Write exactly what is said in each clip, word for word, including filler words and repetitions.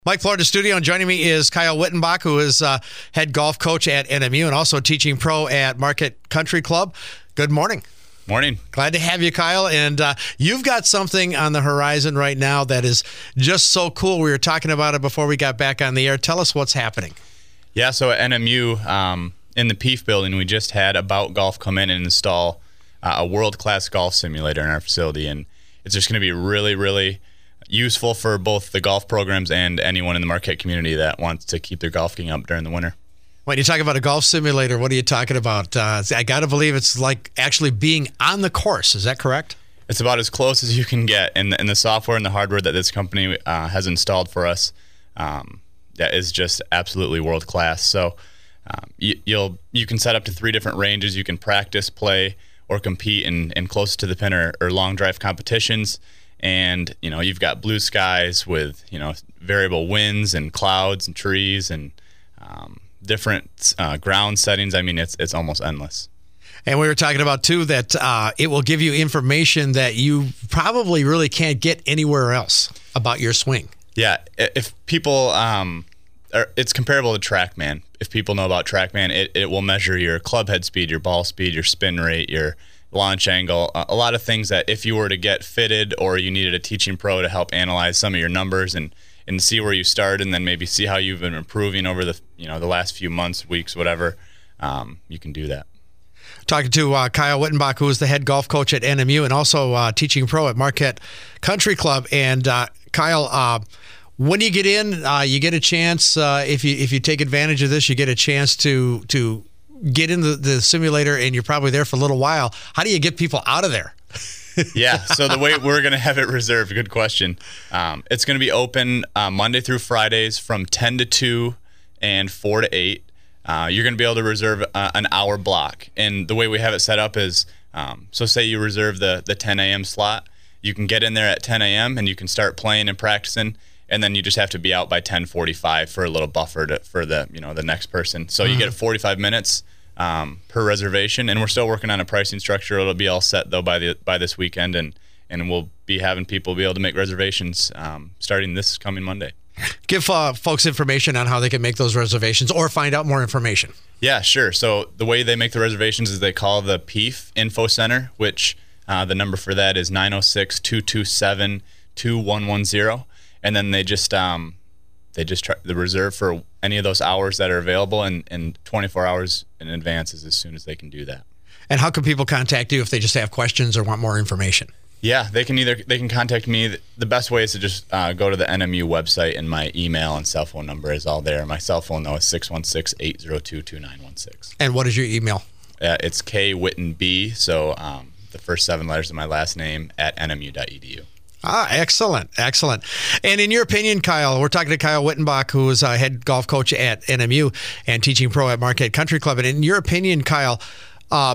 Mike Florida studio, and joining me is Kyle Wittenbach, who is uh, head golf coach at N M U and also teaching pro at Marquette Country Club. Good morning. Morning. Glad to have you, Kyle. And uh, you've got something on the horizon right now that is just so cool. We were talking about it before we got back on the air. Tell us what's happening. Yeah, so at N M U, um, in the P E E F building, we just had About Golf come in and install uh, a world-class golf simulator in our facility. And it's just going to be really, really useful for both the golf programs and anyone in the Marquette community that wants to keep their golf game up during the winter. When you talk about a golf simulator, what are you talking about? Uh, I got to believe it's like actually being on the course. Is that correct? It's about as close as you can get. And the, and the software and the hardware that this company uh, has installed for us um, that is just absolutely world-class. So um, you, you'll you can set up to three different ranges. You can practice, play, or compete in, in close to the pin or, or long drive competitions. And, you know, you've got blue skies with, you know, variable winds and clouds and trees and um, different uh, ground settings. I mean, it's it's almost endless. And we were talking about, too, that uh, it will give you information that you probably really can't get anywhere else about your swing. Yeah. If people, um, are, it's comparable to TrackMan. If people know about TrackMan, it, it will measure your club head speed, your ball speed, your spin rate, your launch angle, a lot of things that if you were to get fitted or you needed a teaching pro to help analyze some of your numbers and, and see where you start and then maybe see how you've been improving over the you know the last few months, weeks, whatever, um, you can do that. Talking to uh, Kyle Wittenbach, who is the head golf coach at N M U and also uh, teaching pro at Marquette Country Club. And uh, Kyle, uh, when you get in, uh, you get a chance, uh, if you if you take advantage of this, you get a chance to to get in the, the simulator, and you're probably there for a little while. How do you get people out of there? Yeah, so the way we're going to have it reserved, good question. Um, it's going to be open uh, Monday through Fridays from ten to two and four to eight. Uh, you're going to be able to reserve uh, an hour block. And the way we have it set up is, um, so say you reserve the, the ten a.m. slot, you can get in there at ten a.m. and you can start playing and practicing, and then you just have to be out by ten forty-five for a little buffer to, for the you know the next person. So mm-hmm. you get forty-five minutes um, per reservation, and we're still working on a pricing structure. It'll be all set though by the by this weekend, and and we'll be having people be able to make reservations um, starting this coming Monday. Give uh, folks information on how they can make those reservations or find out more information. Yeah, sure. So the way they make the reservations is they call the P E E F Info Center, which uh, the number for that is nine oh six, two two seven, two one one zero. And then they just um, they just try the reserve for any of those hours that are available, and, and twenty-four hours in advance is as soon as they can do that. And how can people contact you if they just have questions or want more information? Yeah, they can either they can contact me. The best way is to just uh, go to the N M U website, and my email and cell phone number is all there. My cell phone though is six one six, eight zero two, two nine one six. And what is your email? Uh, it's K Witten B. So um, the first seven letters of my last name at N M U dot E D U. Ah, excellent, excellent. And in your opinion, Kyle, we're talking to Kyle Wittenbach, who is a head golf coach at N M U and teaching pro at Marquette Country Club. And in your opinion, Kyle, uh,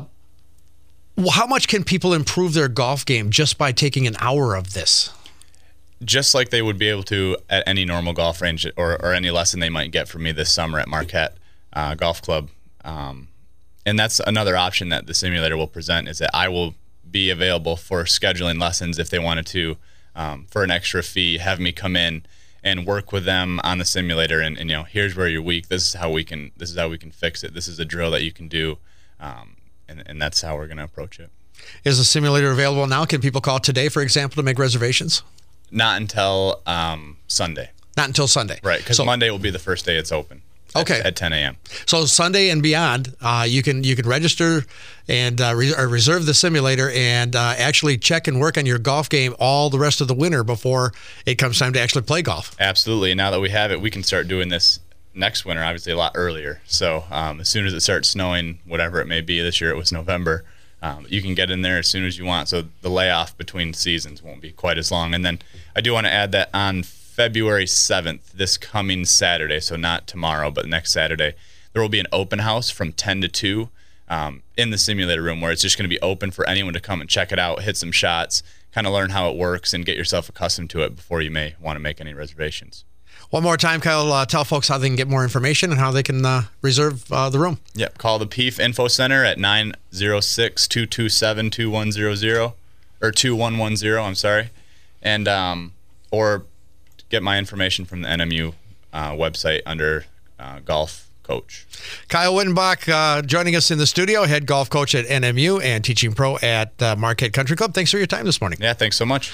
how much can people improve their golf game just by taking an hour of this? Just like they would be able to at any normal golf range or, or any lesson they might get from me this summer at Marquette uh, Golf Club. Um, and that's another option that the simulator will present, is that I will be available for scheduling lessons if they wanted to. Um, for an extra fee, have me come in and work with them on the simulator, and, and you know, here's where you're weak. This is how we can. This is how we can fix it. This is a drill that you can do, um, and and that's how we're going to approach it. Is the simulator available now? Can people call today, for example, to make reservations? Not until um, Sunday. Not until Sunday, right? Because so, Monday will be the first day it's open. Okay. At, at ten a.m. So Sunday and beyond, uh, you can you can register and uh, re- or reserve the simulator and uh, actually check and work on your golf game all the rest of the winter before it comes time to actually play golf. Absolutely. And now that we have it, we can start doing this next winter, obviously a lot earlier. So um, as soon as it starts snowing, whatever it may be, this year it was November, um, you can get in there as soon as you want. So the layoff between seasons won't be quite as long. And then I do want to add that on February seventh, this coming Saturday, so not tomorrow, but next Saturday, there will be an open house from ten to two um, in the simulator room, where it's just going to be open for anyone to come and check it out, hit some shots, kind of learn how it works, and get yourself accustomed to it before you may want to make any reservations. One more time, Kyle, uh, tell folks how they can get more information and how they can uh, reserve uh, the room. Yep, call the P E E F Info Center at nine oh six, two two seven, two one zero zero, or two one one zero, I'm sorry, and um, or get my information from the N M U uh, website under uh, golf coach. Kyle Wittenbach uh, joining us in the studio, head golf coach at N M U and teaching pro at uh, Marquette Country Club. Thanks for your time this morning. Yeah, thanks so much.